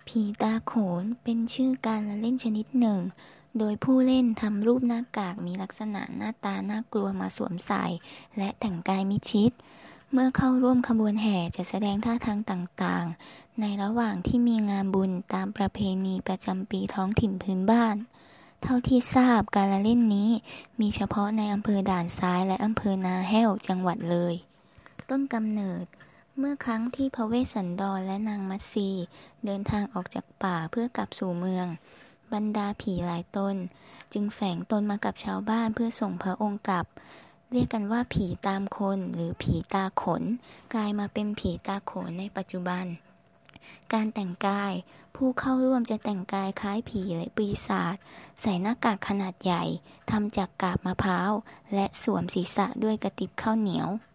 ผีตาโขนเป็นชื่อการละเล่นชนิดหนึ่งโดยผู้เล่นทำรูปหน้ากากมีลักษณะหน้าตาน่ากลัวมาสวมใส่และแต่งกายมิดชิดเมื่อเข้าร่วมขบวนแห่จะแสดงท่าทางต่างๆในระหว่างที่มีงานบุญตามประเพณีประจำปีท้องถิ่นพื้นบ้านเท่าที่ทราบการละเล่นนี้มีเฉพาะในอำเภอด่านซ้ายและอำเภอนาแห้วจังหวัดเลยต้นกำเนิดเมื่อครั้งที่พระเวสสันดรและนางมัตสีเดินทางออกจากป่าเพื่อกลับสู่เมืองบรรดาผีหลายตนจึงแฝงตนมากับชาวบ้านเพื่อส่งพระองค์กลับเรียกกันว่าผีตามคนหรือผีตาขนกลายมาเป็นผีตาโขนในปัจจุบันการแต่งกายผู้เข้าร่วมจะแต่งกายคล้ายผีและปีศาจใส่หน้ากากขนาดใหญ่ทำจากกาบมะพร้าวและสวมศีรษะด้วยกระติบข้าวเหนียว